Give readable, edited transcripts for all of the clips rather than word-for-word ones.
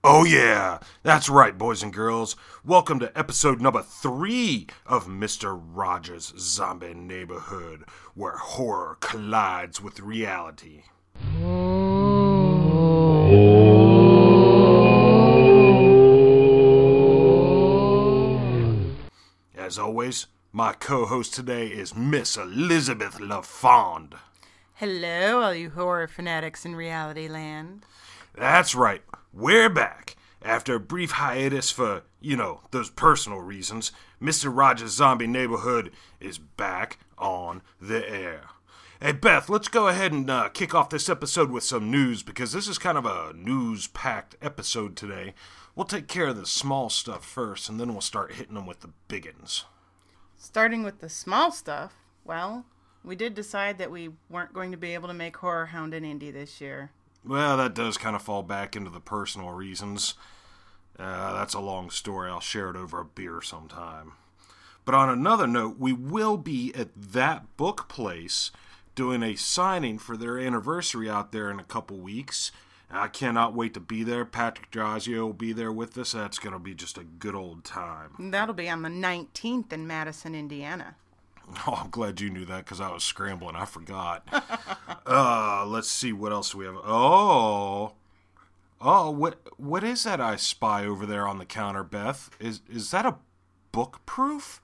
Oh yeah, that's right, boys and girls. Welcome to episode number 3 of Mr. Rogers' Zombie Neighborhood, where horror collides with reality. As always, my co-host today is Miss Elizabeth LaFond. Hello, all you horror fanatics in reality land. That's right, we're back. After a brief hiatus for, those personal reasons, Mr. Rogers' Zombie Neighborhood is back on the air. Hey, Beth, let's go ahead and kick off this episode with some news, because this is kind of a news-packed episode today. We'll take care of the small stuff first, and then we'll start hitting them with the biggins. Starting with the small stuff, well, we did decide that we weren't going to be able to make Horror Hound in Indy this year. Well, that does kind of fall back into the personal reasons. That's a long story. I'll share it over a beer sometime. But on another note, we will be at That Book Place doing a signing for their anniversary out there in a couple weeks. I cannot wait to be there. Patrick Giazio will be there with us. That's going to be just a good old time. That'll be on the 19th in Madison, Indiana. Oh, I'm glad you knew that because I was scrambling. I forgot. Let's see what else we have. Oh, what is that I spy over there on the counter, Beth? Is that a book proof?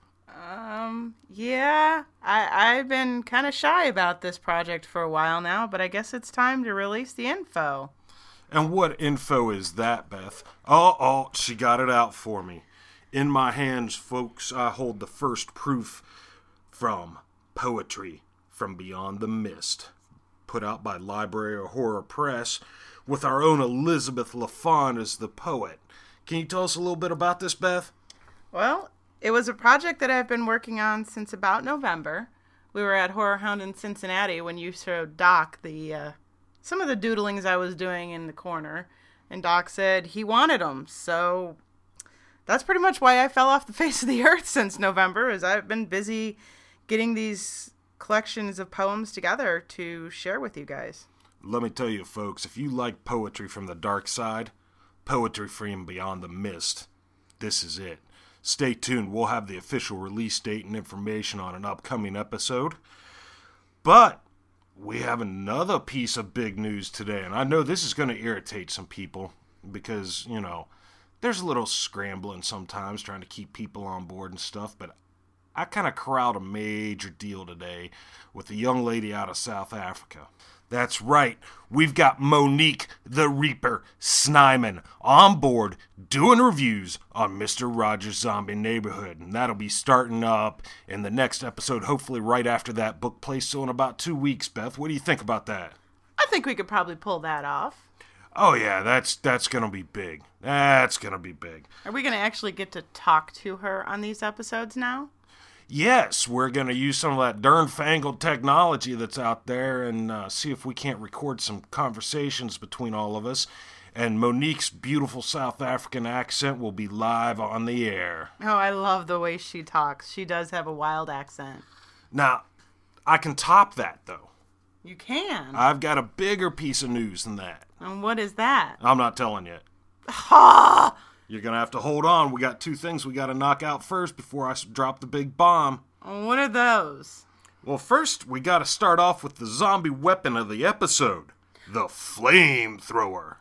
Yeah. I've been kind of shy about this project for a while now, but I guess it's time to release the info. And what info is that, Beth? Oh, she got it out for me. In my hands, folks, I hold the first proof from Poetry from Beyond the Mist, put out by Library of Horror Press, with our own Elizabeth LaFond as the poet. Can you tell us a little bit about this, Beth? Well, it was a project that I've been working on since about November. We were at Horror Hound in Cincinnati when you showed Doc some of the doodlings I was doing in the corner, and Doc said he wanted them, so that's pretty much why I fell off the face of the earth since November, is I've been busy getting these collections of poems together to share with you guys. Let me tell you, folks, if you like poetry from the dark side, poetry from Beyond the Mist, this is it. Stay tuned. We'll have the official release date and information on an upcoming episode. But we have another piece of big news today, and I know this is going to irritate some people because, there's a little scrambling sometimes trying to keep people on board and stuff, but I kind of corralled a major deal today with a young lady out of South Africa. That's right, we've got Monique the Reaper Snyman on board doing reviews on Mr. Rogers' Zombie Neighborhood, and that'll be starting up in the next episode, hopefully right after That Book Place, so in about 2 weeks, Beth. What do you think about that? I think we could probably pull that off. Oh yeah, that's going to be big. That's going to be big. Are we going to actually get to talk to her on these episodes now? Yes, we're going to use some of that darn-fangled technology that's out there and see if we can't record some conversations between all of us. And Monique's beautiful South African accent will be live on the air. Oh, I love the way she talks. She does have a wild accent. Now, I can top that, though. You can? I've got a bigger piece of news than that. And what is that? I'm not telling you. Ha! You're going to have to hold on. We got 2 things we got to knock out first before I drop the big bomb. What are those? Well, first, we got to start off with the zombie weapon of the episode. The flamethrower.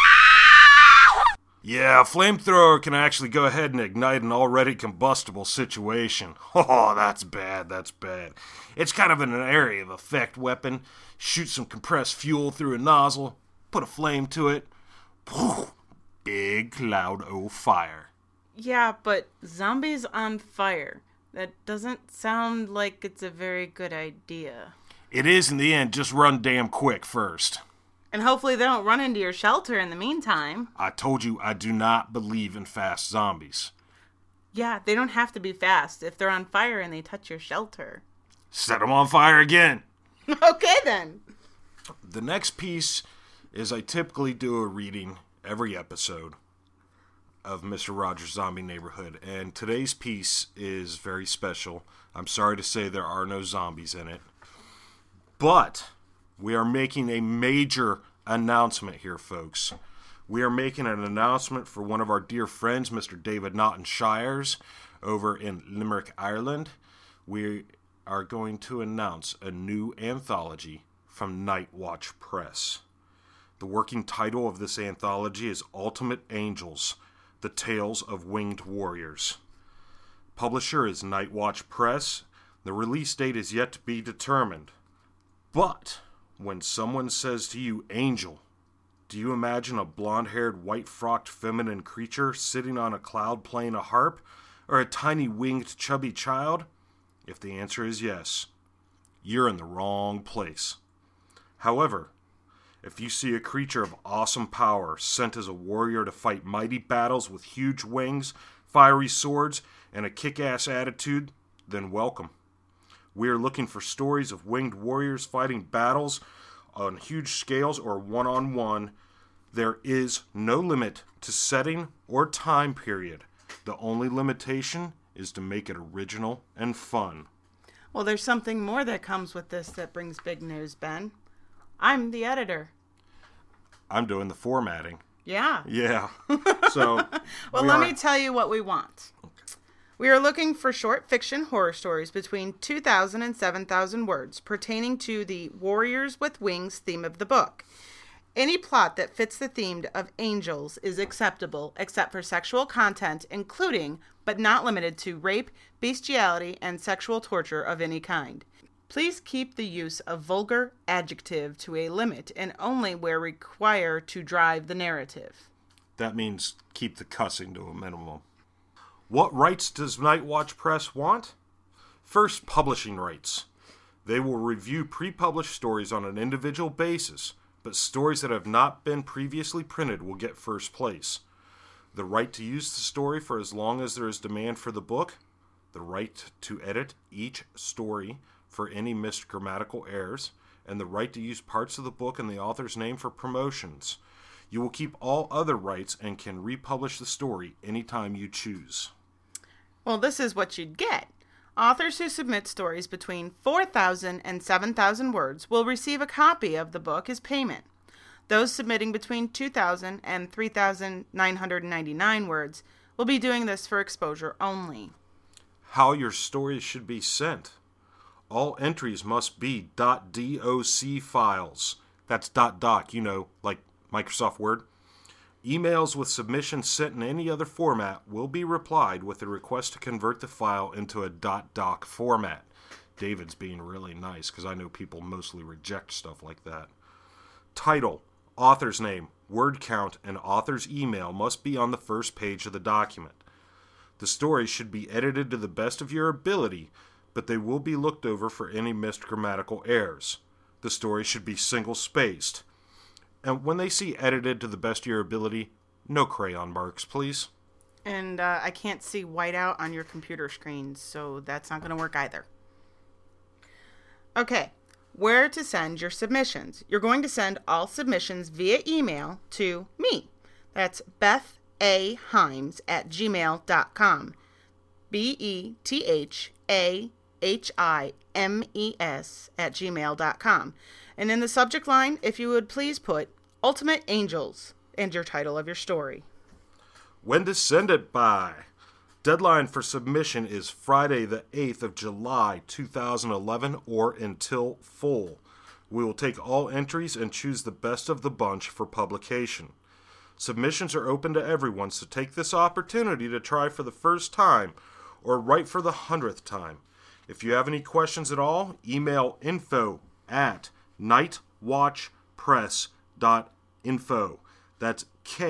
Yeah, a flamethrower can actually go ahead and ignite an already combustible situation. Oh, that's bad, that's bad. It's kind of an area of effect weapon. Shoot some compressed fuel through a nozzle, put a flame to it. Whew. Big cloud o' fire. Yeah, but zombies on fire. That doesn't sound like it's a very good idea. It is in the end, just run damn quick first. And hopefully they don't run into your shelter in the meantime. I told you I do not believe in fast zombies. Yeah, they don't have to be fast if they're on fire and they touch your shelter. Set them on fire again. Okay then. The next piece is I typically do a reading every episode of Mr. Rogers' Zombie Neighborhood, and today's piece is very special. I'm sorry to say there are no zombies in it, but we are making a major announcement here, folks. we are making an announcement for one of our dear friends, Mr. David Naughton Shires, over in Limerick, Ireland. We are going to announce a new anthology from Night Watch Press. The working title of this anthology is Ultimate Angels, The Tales of Winged Warriors. Publisher is Night Watch Press. The release date is yet to be determined. But when someone says to you, angel, do you imagine a blonde-haired, white-frocked feminine creature sitting on a cloud playing a harp, or a tiny winged chubby child? If the answer is yes, you're in the wrong place. However, if you see a creature of awesome power sent as a warrior to fight mighty battles with huge wings, fiery swords, and a kick-ass attitude, then welcome. We are looking for stories of winged warriors fighting battles on huge scales or one-on-one. There is no limit to setting or time period. The only limitation is to make it original and fun. Well, there's something more that comes with this that brings big news, Ben. I'm the editor. I'm doing the formatting. Yeah. Yeah. So, well, let me tell you what we want. We are looking for short fiction horror stories between 2,000 and 7,000 words pertaining to the Warriors with Wings theme of the book. Any plot that fits the theme of angels is acceptable, except for sexual content, including, but not limited to, rape, bestiality, and sexual torture of any kind. Please keep the use of vulgar adjective to a limit and only where required to drive the narrative. That means keep the cussing to a minimum. What rights does Night Watch Press want? First, publishing rights. They will review pre-published stories on an individual basis, but stories that have not been previously printed will get first place. The right to use the story for as long as there is demand for the book. The right to edit each story for any missed grammatical errors. And the right to use parts of the book and the author's name for promotions. You will keep all other rights and can republish the story anytime you choose. Well, this is what you'd get. Authors who submit stories between 4,000 and 7,000 words will receive a copy of the book as payment. Those submitting between 2,000 and 3,999 words will be doing this for exposure only. How your stories should be sent. All entries must be .doc files. That's .doc, like Microsoft Word. Emails with submissions sent in any other format will be replied with a request to convert the file into a .doc format. David's being really nice because I know people mostly reject stuff like that. Title, author's name, word count, and author's email must be on the first page of the document. The story should be edited to the best of your ability, but they will be looked over for any missed grammatical errors. The story should be single-spaced. And when they see edited to the best of your ability, no crayon marks, please. And I can't see whiteout on your computer screen, so that's not going to work either. Okay, where to send your submissions. You're going to send all submissions via email to me. That's bethahimes@gmail.com. bethahimes@gmail.com. And in the subject line, if you would please put Ultimate Angels and your title of your story. When to send it by. Deadline for submission is Friday the 8th of July 2011 or until full. We will take all entries and choose the best of the bunch for publication. Submissions are open to everyone, so take this opportunity to try for the first time or write for the 100th time. If you have any questions at all, email info@nightwatchpress.info. That's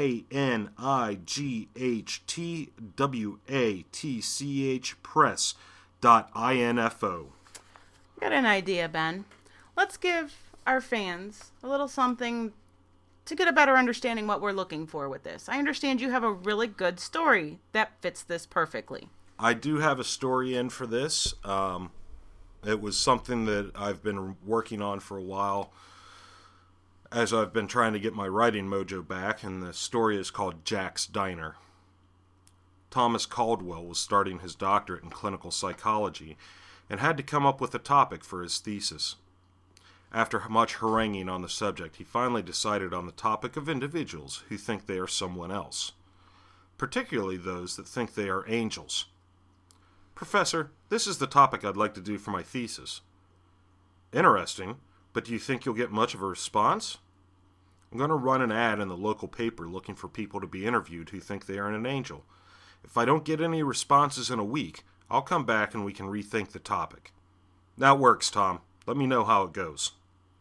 KNIGHTWATCH press.info. Got an idea, Ben. Let's give our fans a little something to get a better understanding what we're looking for with this. I understand you have a really good story that fits this perfectly. I do have a story in for this. It was something that I've been working on for a while as I've been trying to get my writing mojo back, and the story is called Jack's Diner. Thomas Caldwell was starting his doctorate in clinical psychology and had to come up with a topic for his thesis. After much haranguing on the subject, he finally decided on the topic of individuals who think they are someone else, particularly those that think they are angels. "Professor, this is the topic I'd like to do for my thesis." "Interesting, but do you think you'll get much of a response?" "I'm going to run an ad in the local paper looking for people to be interviewed who think they are an angel. If I don't get any responses in a week, I'll come back and we can rethink the topic." "That works, Tom. Let me know how it goes."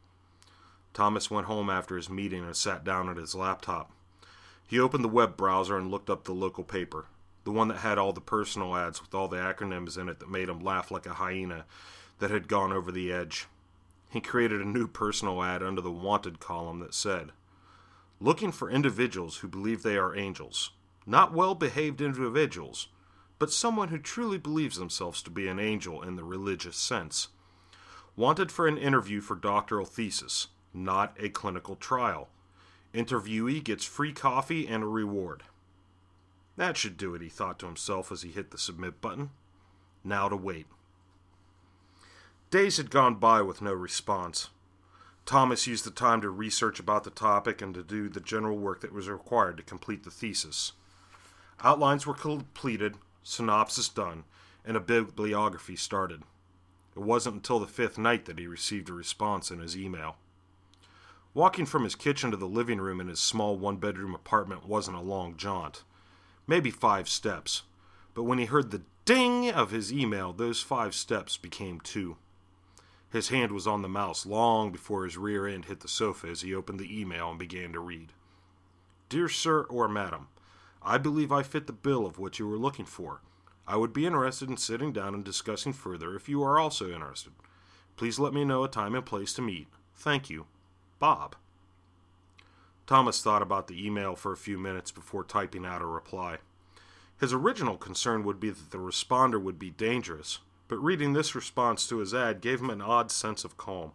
Thomas went home after his meeting and sat down at his laptop. He opened the web browser and looked up the local paper, the one that had all the personal ads with all the acronyms in it that made him laugh like a hyena that had gone over the edge. He created a new personal ad under the wanted column that said, "Looking for individuals who believe they are angels. Not well-behaved individuals, but someone who truly believes themselves to be an angel in the religious sense. Wanted for an interview for doctoral thesis, not a clinical trial. Interviewee gets free coffee and a reward." That should do it, he thought to himself as he hit the submit button. Now to wait. Days had gone by with no response. Thomas used the time to research about the topic and to do the general work that was required to complete the thesis. Outlines were completed, synopsis done, and a bibliography started. It wasn't until the 5th night that he received a response in his email. Walking from his kitchen to the living room in his small one-bedroom apartment wasn't a long jaunt. Maybe 5 steps. But when he heard the ding of his email, those 5 steps became 2. His hand was on the mouse long before his rear end hit the sofa as he opened the email and began to read. "Dear Sir or Madam, I believe I fit the bill of what you were looking for. I would be interested in sitting down and discussing further if you are also interested. Please let me know a time and place to meet. Thank you. Bob." Thomas thought about the email for a few minutes before typing out a reply. His original concern would be that the responder would be dangerous, but reading this response to his ad gave him an odd sense of calm.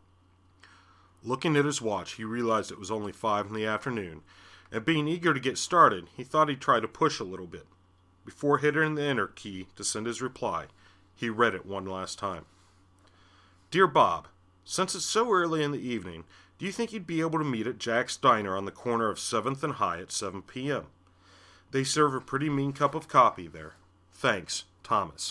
Looking at his watch, he realized it was only 5 in the afternoon, and being eager to get started, he thought he'd try to push a little bit. Before hitting the enter key to send his reply, he read it one last time. "Dear Bob, since it's so early in the evening, do you think you'd be able to meet at Jack's Diner on the corner of 7th and High at 7 p.m.? They serve a pretty mean cup of coffee there. Thanks, Thomas."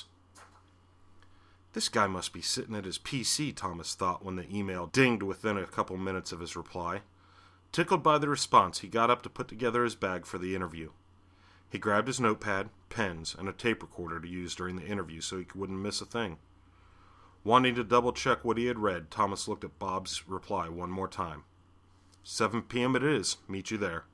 This guy must be sitting at his PC, Thomas thought when the email dinged within a couple minutes of his reply. Tickled by the response, he got up to put together his bag for the interview. He grabbed his notepad, pens, and a tape recorder to use during the interview so he wouldn't miss a thing. Wanting to double-check what he had read, Thomas looked at Bob's reply one more time. 7 p.m. it is. Meet you there.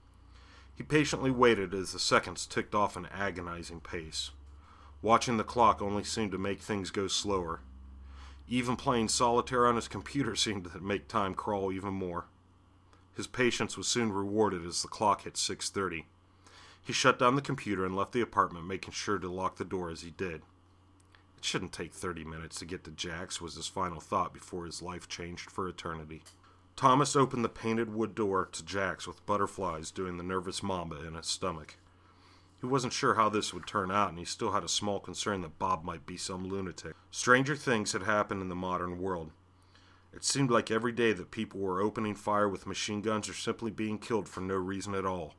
He patiently waited as the seconds ticked off an agonizing pace. Watching the clock only seemed to make things go slower. Even playing solitaire on his computer seemed to make time crawl even more. His patience was soon rewarded as the clock hit 6:30. He shut down the computer and left the apartment, making sure to lock the door as he did. It shouldn't take 30 minutes to get to Jack's, was his final thought before his life changed for eternity. Thomas opened the painted wood door to Jack's with butterflies doing the nervous mamba in his stomach. He wasn't sure how this would turn out, and he still had a small concern that Bob might be some lunatic. Stranger things had happened in the modern world. It seemed like every day that people were opening fire with machine guns or simply being killed for no reason at all.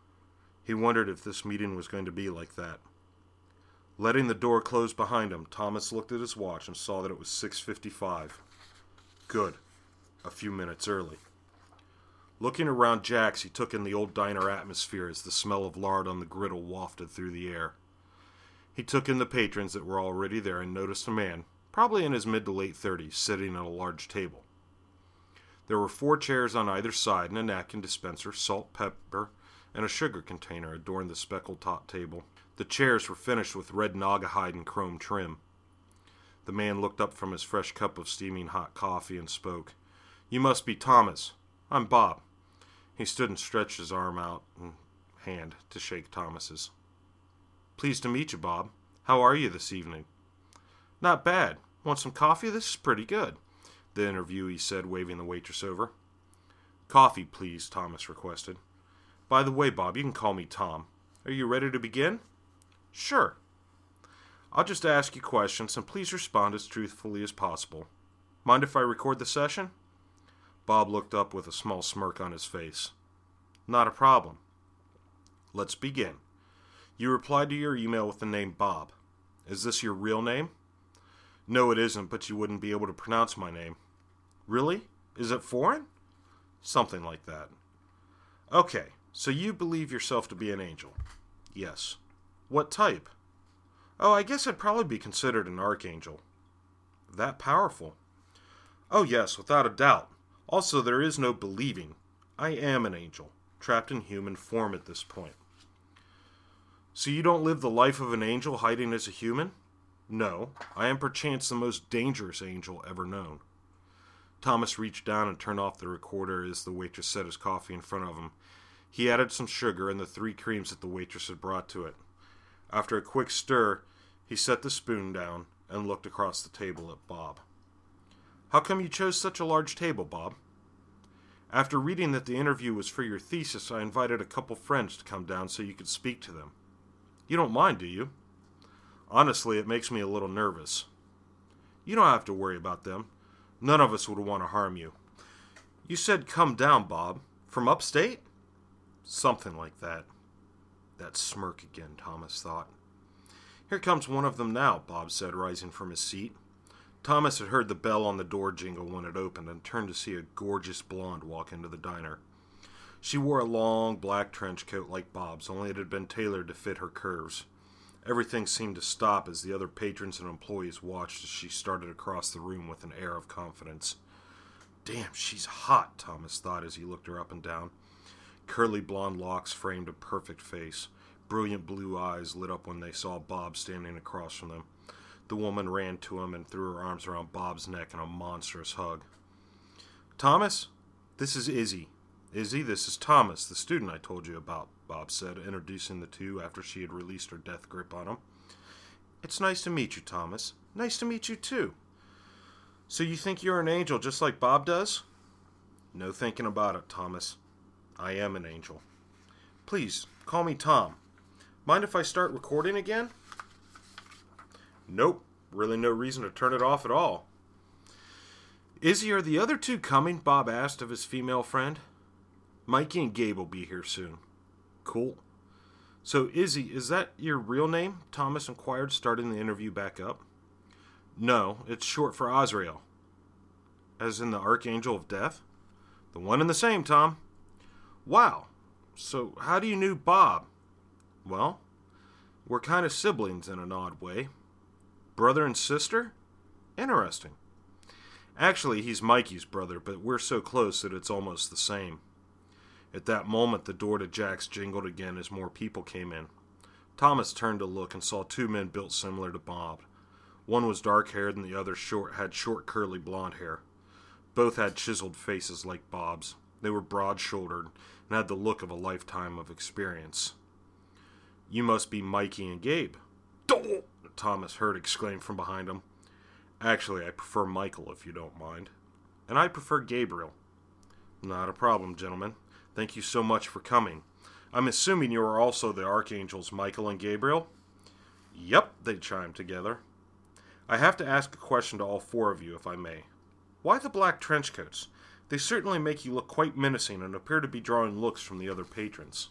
He wondered if this meeting was going to be like that. Letting the door close behind him, Thomas looked at his watch and saw that it was 6:55. Good. A few minutes early. Looking around Jack's, he took in the old diner atmosphere as the smell of lard on the griddle wafted through the air. He took in the patrons that were already there and noticed a man, probably in his mid to late 30s, sitting at a large table. There were 4 chairs on either side and a napkin dispenser, salt, pepper, and a sugar container adorned the speckled top table. The chairs were finished with red naugahyde and chrome trim. The man looked up from his fresh cup of steaming hot coffee and spoke. "You must be Thomas. I'm Bob." He stood and stretched his arm out and hand to shake Thomas's. "Pleased to meet you, Bob. How are you this evening?" "Not bad. Want some coffee? This is pretty good," the interviewee said, waving the waitress over. "Coffee, please," Thomas requested. "By the way, Bob, you can call me Tom. Are you ready to begin?" "Sure." "I'll just ask you questions, and please respond as truthfully as possible. Mind if I record the session? Bob looked up with a small smirk on his face. Not a problem. Let's begin. You replied to your email with the name Bob. Is this your real name? No, it isn't, but you wouldn't be able to pronounce my name. Really? Is it foreign? Something like that. Okay, so you believe yourself to be an angel? Yes. What type? Oh, I guess I'd probably be considered an archangel. That powerful? Oh yes, without a doubt. Also, there is no believing. I am an angel, trapped in human form at this point. So you don't live the life of an angel hiding as a human? No, I am perchance the most dangerous angel ever known. Thomas reached down and turned off the recorder as the waitress set his coffee in front of him. He added some sugar and the 3 creams that the waitress had brought to it. After a quick stir, he set the spoon down and looked across the table at Bob. How come you chose such a large table, Bob? After reading that the interview was for your thesis, I invited a couple friends to come down so you could speak to them. You don't mind, do you? Honestly, it makes me a little nervous. You don't have to worry about them. None of us would want to harm you. You said come down, Bob. From upstate? Something like that. That smirk again, Thomas thought. Here comes one of them now, Bob said, rising from his seat. Thomas had heard the bell on the door jingle when it opened and turned to see a gorgeous blonde walk into the diner. She wore a long black trench coat like Bob's, only it had been tailored to fit her curves. Everything seemed to stop as the other patrons and employees watched as she started across the room with an air of confidence. Damn, she's hot, Thomas thought as he looked her up and down. Curly blonde locks framed a perfect face. Brilliant blue eyes lit up when they saw Bob standing across from them. The woman ran to him and threw her arms around Bob's neck in a monstrous hug. Thomas, this is Izzy. Izzy, this is Thomas, the student I told you about, Bob said, introducing the two after she had released her death grip on him. It's nice to meet you, Thomas. Nice to meet you, too. So you think you're an angel just like Bob does? No thinking about it, Thomas. I am an angel. Please, call me Tom. Mind if I start recording again? Nope. Really no reason to turn it off at all. Izzy, are the other two coming? Bob asked of his female friend. Mikey and Gabe will be here soon. Cool. So, Izzy, is that your real name? Thomas inquired, starting the interview back up. No, it's short for Azrael. As in the Archangel of Death? The one and the same, Tom. Wow. So, how do you know Bob? Well, we're kind of siblings in an odd way. Brother and sister? Interesting. Actually, he's Mikey's brother, but we're so close that it's almost the same. At that moment, the door to Jack's jingled again as more people came in. Thomas turned to look and saw 2 men built similar to Bob. One was dark-haired and the other had short curly blonde hair. Both had chiseled faces like Bob's. They were broad-shouldered and had the look of a lifetime of experience. You must be Mikey and Gabe. Thomas heard exclaim from behind him. Actually, I prefer Michael, if you don't mind. And I prefer Gabriel. Not a problem, gentlemen. Thank you so much for coming. I'm assuming you are also the Archangels Michael and Gabriel? Yep, they chimed together. I have to ask a question to all 4 of you, if I may. Why the black trench coats? They certainly make you look quite menacing and appear to be drawing looks from the other patrons.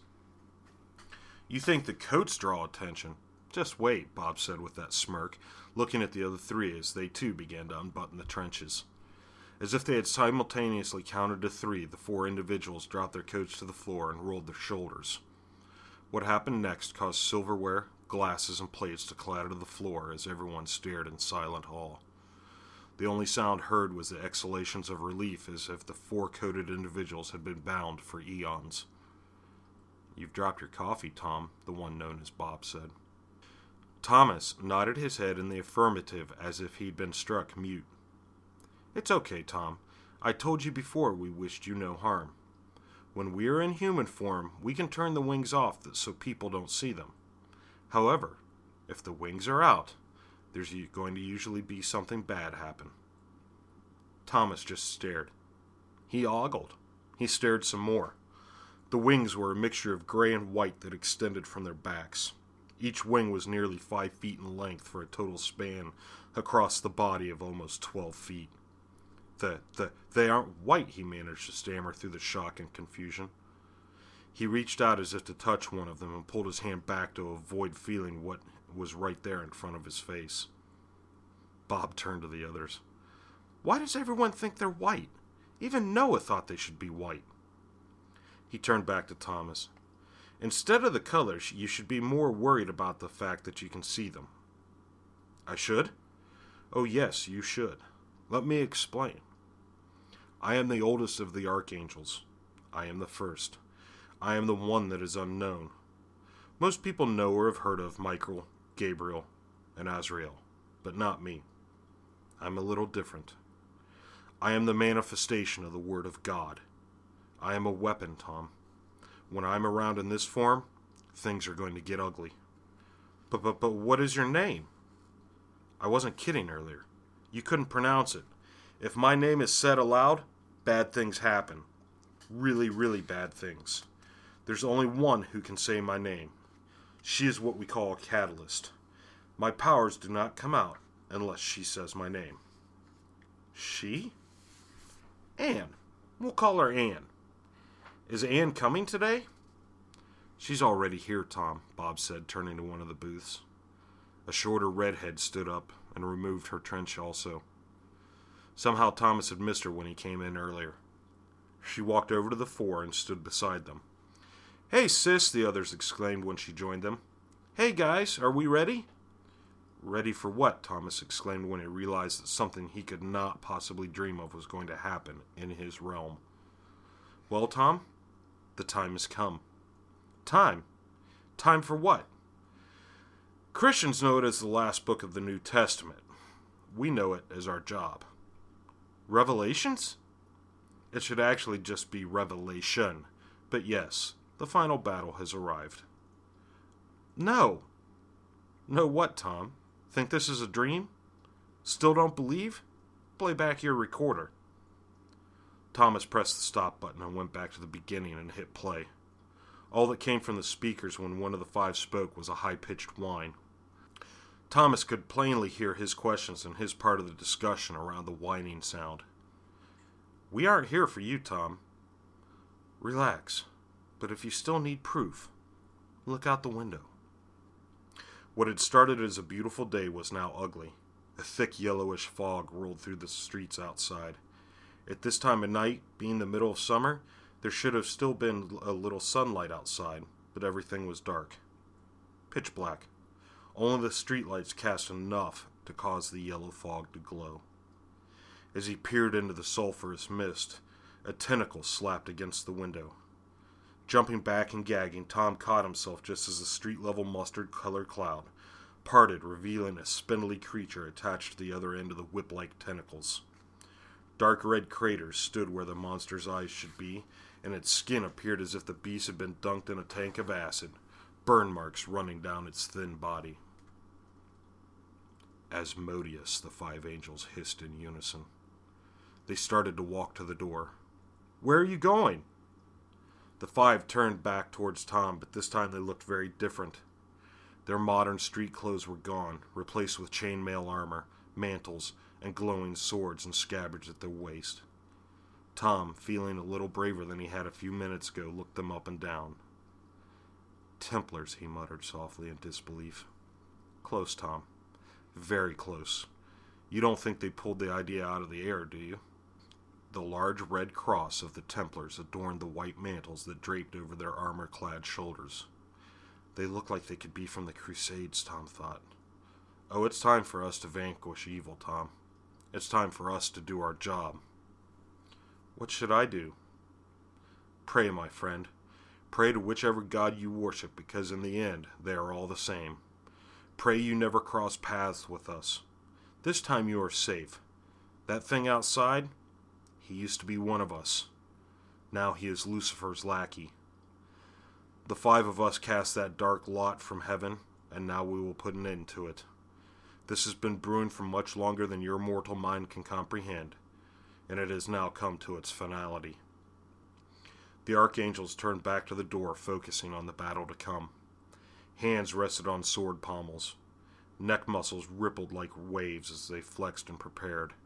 You think the coats draw attention? Just wait, Bob said with that smirk, looking at the other 3 as they too began to unbutton the trenches. As if they had simultaneously counted to 3, the 4 individuals dropped their coats to the floor and rolled their shoulders. What happened next caused silverware, glasses, and plates to clatter to the floor as everyone stared in silent awe. The only sound heard was the exhalations of relief as if the 4 coated individuals had been bound for eons. You've dropped your coffee, Tom, the one known as Bob said. Thomas nodded his head in the affirmative as if he'd been struck mute. It's okay, Tom. I told you before we wished you no harm. When we are in human form, we can turn the wings off so people don't see them. However, if the wings are out, there's going to usually be something bad happen. Thomas just stared. He ogled. He stared some more. The wings were a mixture of gray and white that extended from their backs. Each wing was nearly 5 feet in length for a total span across the body of almost 12 feet. They aren't white, he managed to stammer through the shock and confusion. He reached out as if to touch one of them and pulled his hand back to avoid feeling what was right there in front of his face. Bob turned to the others. Why does everyone think they're white? Even Noah thought they should be white. He turned back to Thomas. Instead of the colors, you should be more worried about the fact that you can see them. I should? Oh yes, you should. Let me explain. I am the oldest of the archangels. I am the first. I am the one that is unknown. Most people know or have heard of Michael, Gabriel, and Azrael, but not me. I'm a little different. I am the manifestation of the Word of God. I am a weapon, Tom. When I'm around in this form, things are going to get ugly. But what is your name? I wasn't kidding earlier. You couldn't pronounce it. If my name is said aloud, bad things happen. Really, really bad things. There's only one who can say my name. She is what we call a catalyst. My powers do not come out unless she says my name. She? Anne. We'll call her Anne. Is Anne coming today? She's already here, Tom, Bob said, turning to one of the booths. A shorter redhead stood up and removed her trench also. Somehow Thomas had missed her when he came in earlier. She walked over to the four and stood beside them. Hey, sis, the others exclaimed when she joined them. Hey, guys, are we ready? Ready for what? Thomas exclaimed when he realized that something he could not possibly dream of was going to happen in his realm. Well, Tom, the time has come. Time? Time for what? Christians know it as the last book of the New Testament. We know it as our job. Revelations? It should actually just be revelation. But yes, the final battle has arrived. No. No what, Tom? Think this is a dream? Still don't believe? Play back your recorder. Thomas pressed the stop button and went back to the beginning and hit play. All that came from the speakers when one of the five spoke was a high-pitched whine. Thomas could plainly hear his questions and his part of the discussion around the whining sound. We aren't here for you, Tom. Relax, but if you still need proof, look out the window. What had started as a beautiful day was now ugly. A thick yellowish fog rolled through the streets outside. At this time of night, being the middle of summer, there should have still been a little sunlight outside, but everything was dark. Pitch black. Only the streetlights cast enough to cause the yellow fog to glow. As he peered into the sulphurous mist, a tentacle slapped against the window. Jumping back and gagging, Tom caught himself just as the street-level mustard-colored cloud parted, revealing a spindly creature attached to the other end of the whip-like tentacles. Dark red craters stood where the monster's eyes should be, and its skin appeared as if the beast had been dunked in a tank of acid, burn marks running down its thin body. Asmodeus, the five angels hissed in unison. They started to walk to the door. Where are you going? The five turned back towards Tom, but this time they looked very different. Their modern street clothes were gone, replaced with chainmail armor, mantles, and glowing swords and scabbards at their waist. Tom, feeling a little braver than he had a few minutes ago, looked them up and down. Templars, he muttered softly in disbelief. Close, Tom. Very close. You don't think they pulled the idea out of the air, do you? The large red cross of the Templars adorned the white mantles that draped over their armor-clad shoulders. They looked like they could be from the Crusades, Tom thought. Oh, it's time for us to vanquish evil, Tom. It's time for us to do our job. What should I do? Pray, my friend. Pray to whichever god you worship, because in the end, they are all the same. Pray you never cross paths with us. This time you are safe. That thing outside, he used to be one of us. Now he is Lucifer's lackey. The five of us cast that dark lot from heaven, and now we will put an end to it. This has been brewing for much longer than your mortal mind can comprehend, and it has now come to its finality. The archangels turned back to the door, focusing on the battle to come. Hands rested on sword pommels. Neck muscles rippled like waves as they flexed and prepared.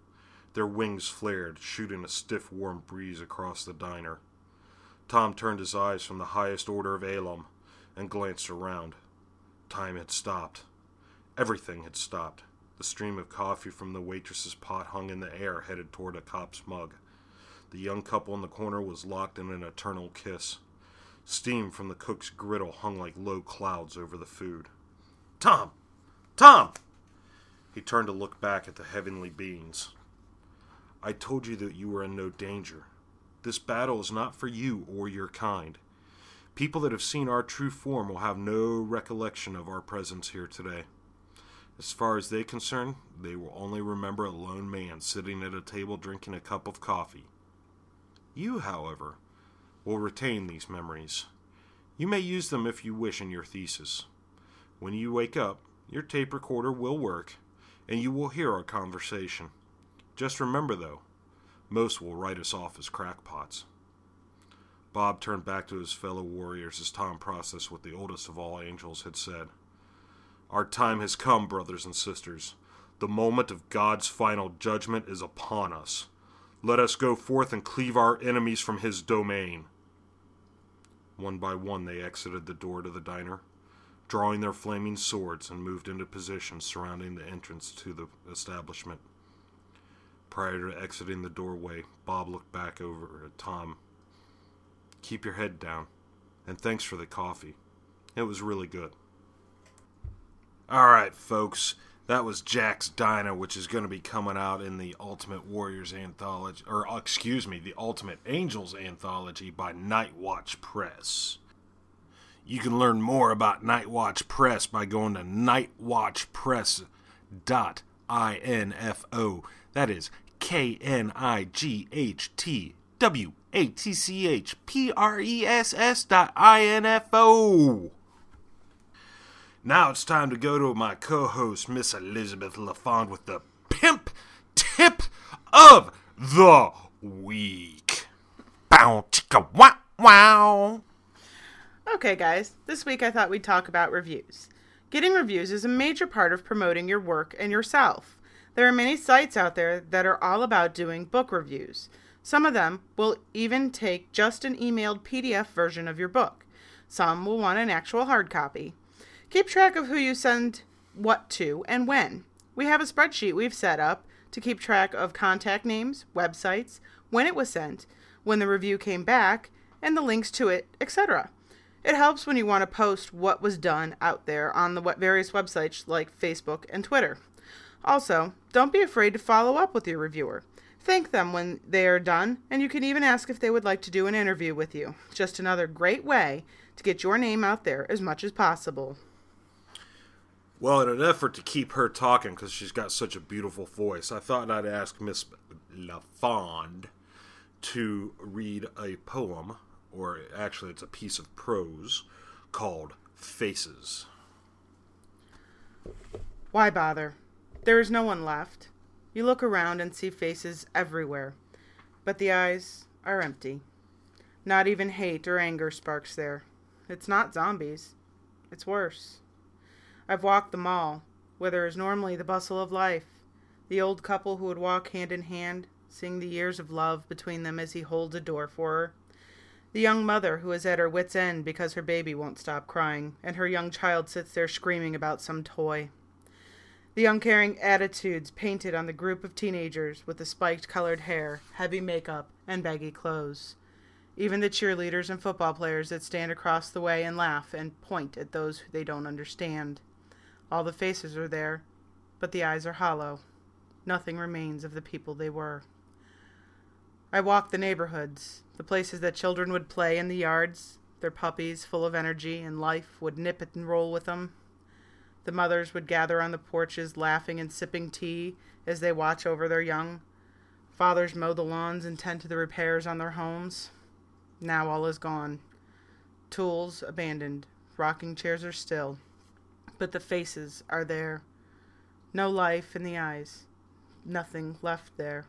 Their wings flared, shooting a stiff, warm breeze across the diner. Tom turned his eyes from the highest order of alum and glanced around. Time had stopped. Everything had stopped. The stream of coffee from the waitress's pot hung in the air, headed toward a cop's mug. The young couple in the corner was locked in an eternal kiss. Steam from the cook's griddle hung like low clouds over the food. Tom! Tom! He turned to look back at the heavenly beings. I told you that you were in no danger. This battle is not for you or your kind. People that have seen our true form will have no recollection of our presence here today. As far as they're concerned, they will only remember a lone man sitting at a table drinking a cup of coffee. You, however, will retain these memories. You may use them if you wish in your thesis. When you wake up, your tape recorder will work, and you will hear our conversation. Just remember, though, most will write us off as crackpots. Bob turned back to his fellow warriors as Tom processed what the oldest of all angels had said. Our time has come, brothers and sisters. The moment of God's final judgment is upon us. Let us go forth and cleave our enemies from his domain. One by one they exited the door to the diner, drawing their flaming swords, and moved into position surrounding the entrance to the establishment. Prior to exiting the doorway, Bob looked back over at Tom. Keep your head down, and thanks for the coffee. It was really good. Alright, folks, that was Jack's Diner, which is going to be coming out in the Ultimate Warriors Anthology, the Ultimate Angels Anthology by Nightwatch Press. You can learn more about Nightwatch Press by going to nightwatchpress.info. That is KNIGHTWATCHPRESS.info. Now it's time to go to my co-host, Miss Elizabeth LaFond, with the Pimp Tip of the Week. Bow, chicka, wow, wow. Okay, guys, this week I thought we'd talk about reviews. Getting reviews is a major part of promoting your work and yourself. There are many sites out there that are all about doing book reviews. Some of them will even take just an emailed PDF version of your book. Some will want an actual hard copy. Keep track of who you send what to and when. We have a spreadsheet we've set up to keep track of contact names, websites, when it was sent, when the review came back, and the links to it, etc. It helps when you want to post what was done out there on the various websites like Facebook and Twitter. Also, don't be afraid to follow up with your reviewer. Thank them when they are done, and you can even ask if they would like to do an interview with you. Just another great way to get your name out there as much as possible. Well, in an effort to keep her talking, because she's got such a beautiful voice, I thought I'd ask Miss LaFond to read a poem, or actually it's a piece of prose, called Faces. Why bother? There is no one left. You look around and see faces everywhere, but the eyes are empty. Not even hate or anger sparks there. It's not zombies. It's worse. I've walked the mall, where there is normally the bustle of life. The old couple who would walk hand in hand, seeing the years of love between them as he holds a door for her. The young mother who is at her wit's end because her baby won't stop crying, and her young child sits there screaming about some toy. The uncaring attitudes painted on the group of teenagers with the spiked-colored hair, heavy makeup, and baggy clothes. Even the cheerleaders and football players that stand across the way and laugh and point at those who they don't understand. All the faces are there, but the eyes are hollow. Nothing remains of the people they were. I walk the neighborhoods, the places that children would play in the yards. Their puppies, full of energy and life, would nip it and roll with them. The mothers would gather on the porches, laughing and sipping tea as they watch over their young. Fathers mow the lawns and tend to the repairs on their homes. Now all is gone. Tools abandoned. Rocking chairs are still. But the faces are there. No life in the eyes. Nothing left there.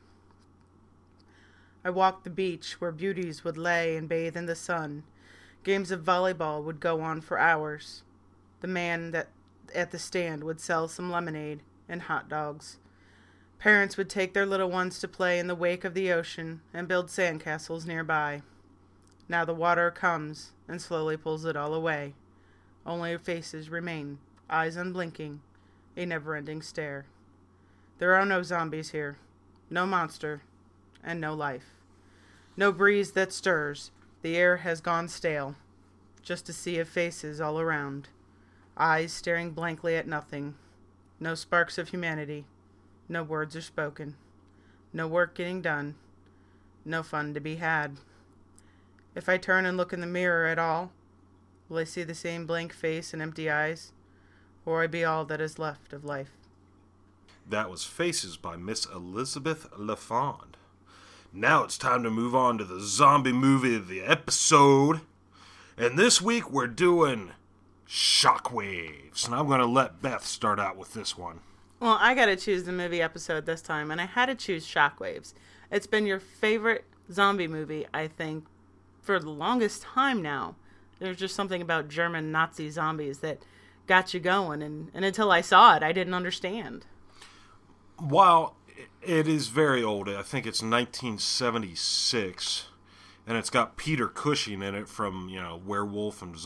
I walked the beach where beauties would lay and bathe in the sun. Games of volleyball would go on for hours. The man that at the stand would sell some lemonade and hot dogs. Parents would take their little ones to play in the wake of the ocean and build sandcastles nearby. Now the water comes and slowly pulls it all away. Only faces remain, eyes unblinking, a never-ending stare. There are no zombies here, no monster, and no life. No breeze that stirs, the air has gone stale. Just a sea of faces all around, eyes staring blankly at nothing. No sparks of humanity, no words are spoken, no work getting done, no fun to be had. If I turn and look in the mirror at all, will I see the same blank face and empty eyes, or I be all that is left of life? That was Faces by Miss Elizabeth LaFond. Now it's time to move on to the zombie movie of the episode. And this week we're doing Shockwaves. And I'm going to let Beth start out with this one. Well, I got to choose the movie episode this time, and I had to choose Shockwaves. It's been your favorite zombie movie, I think, for the longest time now. There's just something about German Nazi zombies that got you going, and until I saw it, I didn't understand. While it is very old, I think it's 1976, and it's got Peter Cushing in it from, Werewolf and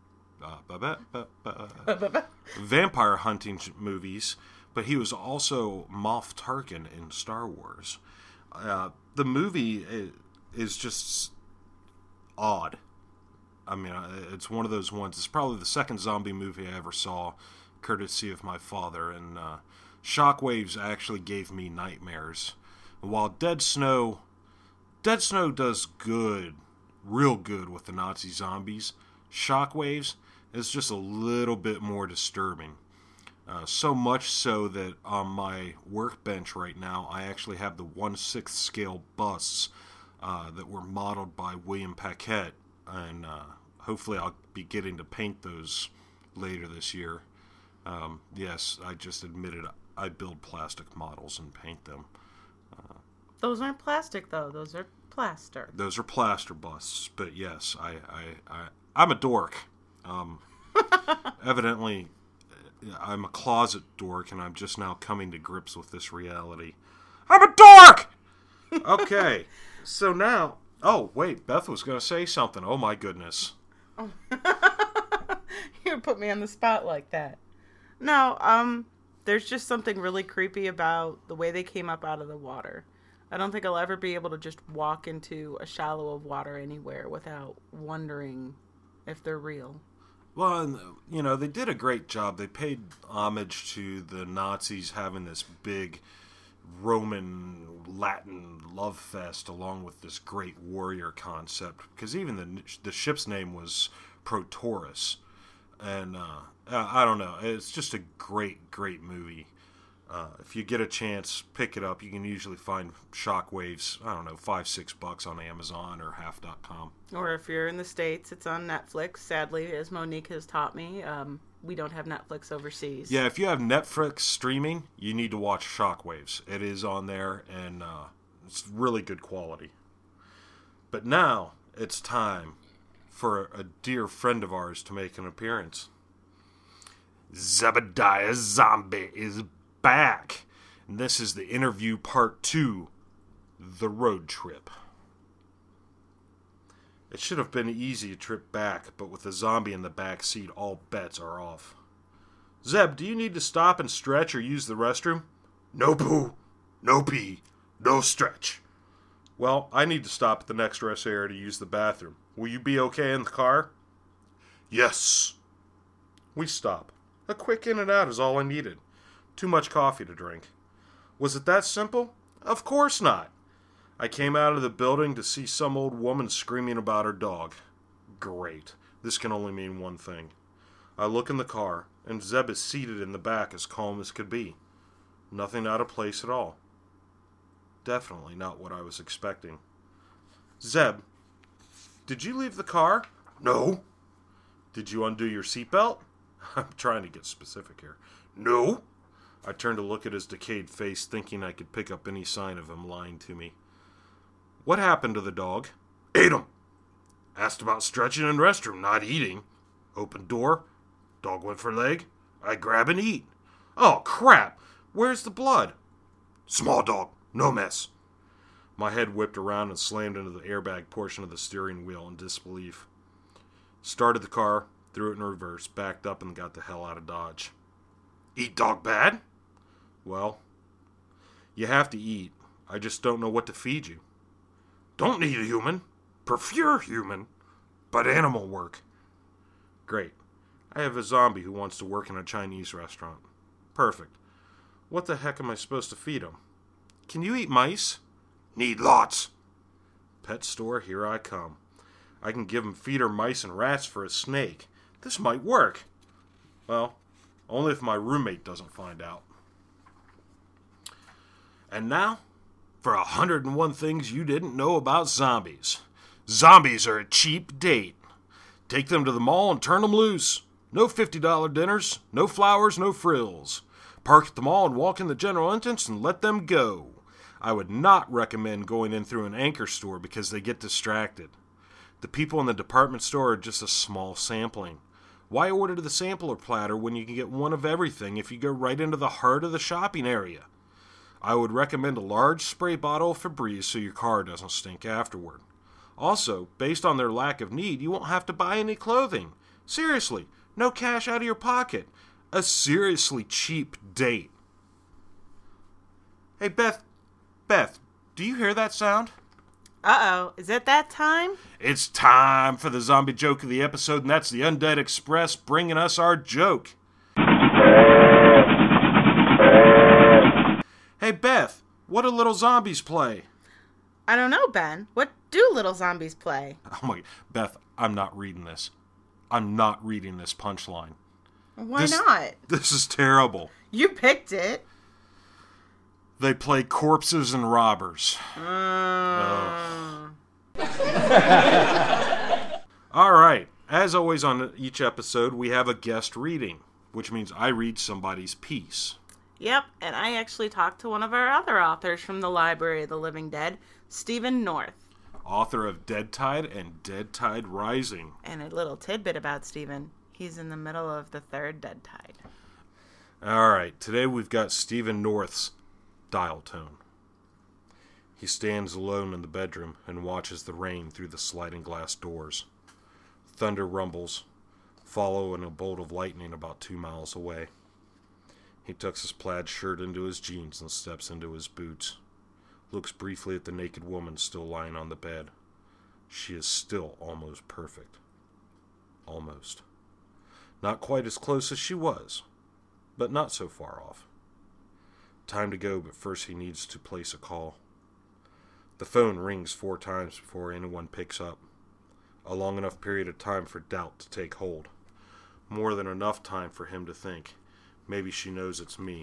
vampire hunting movies, but he was also Moff Tarkin in Star Wars. The movie is just odd. I mean, it's one of those ones. It's probably the second zombie movie I ever saw, courtesy of my father, and Shockwaves actually gave me nightmares. While Dead Snow does good, real good with the Nazi zombies, Shockwaves is just a little bit more disturbing. So much so that on my workbench right now, I actually have the 1/6 scale busts that were modeled by William Paquette, and hopefully I'll be getting to paint those later this year. Yes, I just admitted I build plastic models and paint them. Those aren't plastic, though. Those are plaster. Those are plaster busts, but yes, I'm a dork. Evidently, I'm a closet dork, and I'm just now coming to grips with this reality. I'm a dork! Okay, so now... Oh, wait, Beth was going to say something. Oh, my goodness. Oh. You put me on the spot like that. No, there's just something really creepy about the way they came up out of the water. I don't think I'll ever be able to just walk into a shallow of water anywhere without wondering if they're real. Well, they did a great job. They paid homage to the Nazis having this big Roman Latin love fest along with this great warrior concept, because even the ship's name was Protorus. And I don't know, it's just a great movie. If you get a chance, pick it up. You can usually find Shockwaves, I don't know, $5-6 on Amazon or half.com. Or if you're in the States, it's on Netflix. Sadly, as Monique has taught me, we don't have Netflix overseas. Yeah, if you have Netflix streaming, you need to watch Shockwaves. It is on there, and it's really good quality. But now, it's time for a dear friend of ours to make an appearance. Zebediah Zombie is back. And this is the interview part 2, The Road Trip. It should have been easy a trip back, but with a zombie in the back seat, all bets are off. Zeb, do you need to stop and stretch or use the restroom? No poo, no pee, no stretch. Well, I need to stop at the next rest area to use the bathroom. Will you be okay in the car? Yes. We stop. A quick in and out is all I needed. Too much coffee to drink. Was it that simple? Of course not. I came out of the building to see some old woman screaming about her dog. Great. This can only mean one thing. I look in the car, and Zeb is seated in the back as calm as could be. Nothing out of place at all. Definitely not what I was expecting. Zeb, did you leave the car? No. Did you undo your seatbelt? I'm trying to get specific here. No. I turned to look at his decayed face, thinking I could pick up any sign of him lying to me. What happened to the dog? Ate him. Asked about stretching in restroom, not eating. Open door. Dog went for leg. I grab and eat. Oh, crap. Where's the blood? Small dog, no mess. My head whipped around and slammed into the airbag portion of the steering wheel in disbelief. Started the car, threw it in reverse, backed up, and got the hell out of Dodge. Eat dog bad? Well, you have to eat. I just don't know what to feed you. Don't need a human. Prefer human, but animal work. Great. I have a zombie who wants to work in a Chinese restaurant. Perfect. What the heck am I supposed to feed him? Can you eat mice? Need lots. Pet store, here I come. I can give him feeder mice and rats for a snake. This might work. Well, only if my roommate doesn't find out. And now, for 101 things you didn't know about zombies. Zombies are a cheap date. Take them to the mall and turn them loose. No $50 dinners, no flowers, no frills. Park at the mall and walk in the general entrance and let them go. I would not recommend going in through an anchor store because they get distracted. The people in the department store are just a small sampling. Why order the sampler platter when you can get one of everything if you go right into the heart of the shopping area? I would recommend a large spray bottle of Febreze so your car doesn't stink afterward. Also, based on their lack of need, you won't have to buy any clothing. Seriously, no cash out of your pocket. A seriously cheap date. Hey, Beth, do you hear that sound? Uh-oh, is it that time? It's time for the zombie joke of the episode, and that's the Undead Express bringing us our joke. Hey, Beth, what do little zombies play? I don't know, Ben. What do little zombies play? Oh my, Beth, I'm not reading this. I'm not reading this punchline. Why not? This is terrible. You picked it. They play corpses and robbers. All right. As always on each episode, we have a guest reading, which means I read somebody's piece. Yep, and I actually talked to one of our other authors from the Library of the Living Dead, Stephen North. Author of Dead Tide and Dead Tide Rising. And a little tidbit about Stephen. He's in the middle of the third Dead Tide. All right, today we've got Stephen North's dial tone. He stands alone in the bedroom and watches the rain through the sliding glass doors. Thunder rumbles, following a bolt of lightning about 2 miles away. He tucks his plaid shirt into his jeans and steps into his boots. Looks briefly at the naked woman still lying on the bed. She is still almost perfect. Almost. Not quite as close as she was, but not so far off. Time to go, but first he needs to place a call. The phone rings 4 times before anyone picks up. A long enough period of time for doubt to take hold. More than enough time for him to think, maybe she knows it's me.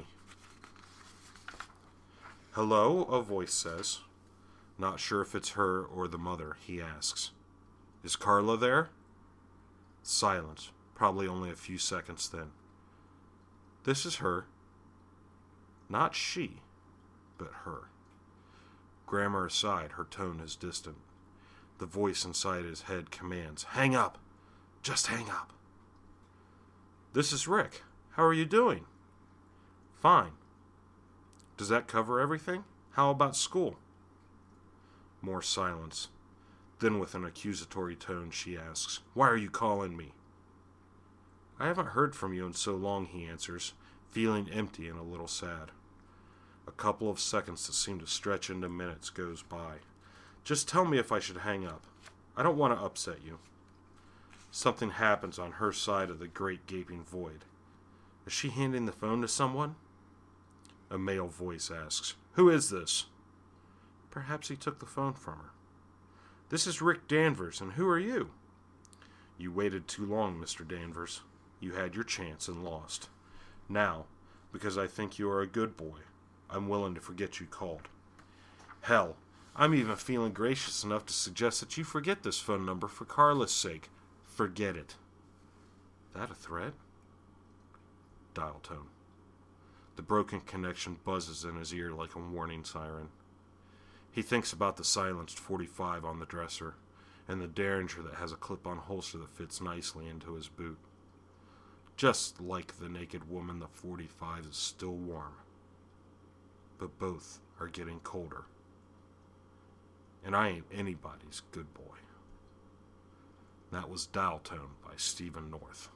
Hello, a voice says. Not sure if it's her or the mother, he asks. Is Carla there? Silence, probably only a few seconds then. This is her. Not she, but her. Grammar aside, her tone is distant. The voice inside his head commands, hang up! Just hang up! This is Rick. How are you doing? Fine. Does that cover everything? How about school? More silence. Then with an accusatory tone she asks, why are you calling me? I haven't heard from you in so long, he answers, feeling empty and a little sad. A couple of seconds that seem to stretch into minutes goes by. Just tell me if I should hang up. I don't want to upset you. Something happens on her side of the great gaping void. Is she handing the phone to someone? A male voice asks, who is this? Perhaps he took the phone from her. This is Rick Danvers, and who are you? You waited too long, Mr. Danvers. You had your chance and lost. Now, because I think you are a good boy, I'm willing to forget you called. Hell, I'm even feeling gracious enough to suggest that you forget this phone number for Carla's sake. Forget it. That a threat? Dial tone. The broken connection buzzes in his ear like a warning siren. He thinks about the silenced .45 on the dresser, and the Derringer that has a clip-on holster that fits nicely into his boot. Just like the naked woman, the .45 is still warm. but both are getting colder. And I ain't anybody's good boy. That was Dial Tone by Stephen North.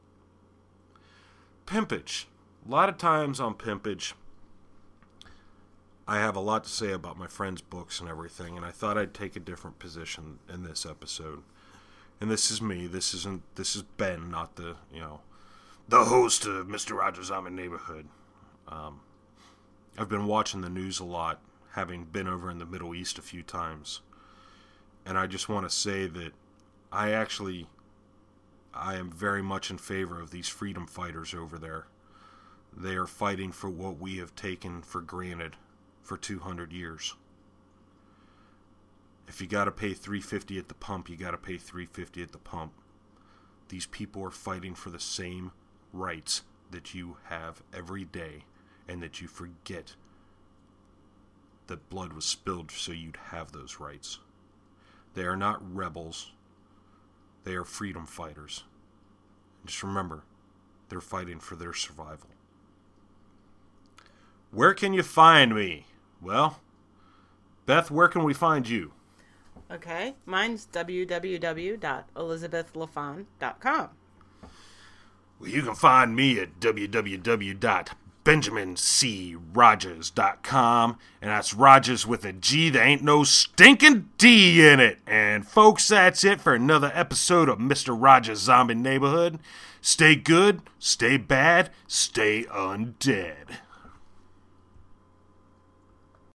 Pimpage. A lot of times on Pimpage, I have a lot to say about my friends' books and everything, and I thought I'd take a different position in this episode. And this is me. This is Ben, not the host of Mr. Rogers' Zombie Neighborhood. I've been watching the news a lot, having been over in the Middle East a few times. And I just want to say that I am very much in favor of these freedom fighters over there. They are fighting for what we have taken for granted for 200 years. If you gotta pay $3.50 at the pump, you gotta pay $3.50 at the pump. These people are fighting for the same rights that you have every day, and that you forget that blood was spilled so you'd have those rights. They are not rebels. They are freedom fighters. And just remember, they're fighting for their survival. Where can you find me? Well, Beth, where can we find you? Okay, mine's www.elizabethlafon.com. Well, you can find me at www.benjamincrogers.com, and that's Rogers with a G. There ain't no stinking D in it. And folks, that's it for another episode of Mr. Rogers' Zombie Neighborhood. Stay good, stay bad, stay undead.